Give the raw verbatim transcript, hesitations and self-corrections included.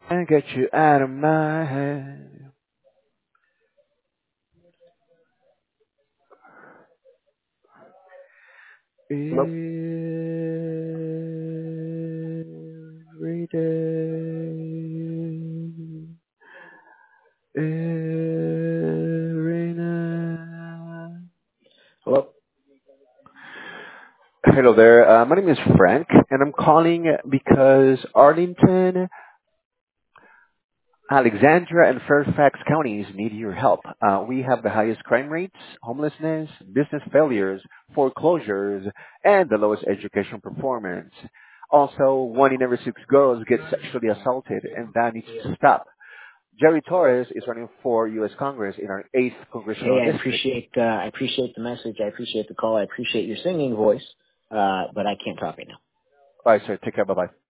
and get you out of my head. Hello? Every day, every night. Hello? Hello there. Uh, my name is Frank, and I'm calling because Arlington, Alexandria, and Fairfax counties need your help. Uh, we have the highest crime rates, homelessness, business failures, foreclosures, and the lowest education performance. Also, one in every six girls gets sexually assaulted, and that needs to stop. Jerry Torres is running for U S. Congress in our eighth Hey, congressional I district. appreciate uh, I appreciate the message. I appreciate the call. I appreciate your singing voice, uh, but I can't talk right now. All right, sir. Take care. Bye bye.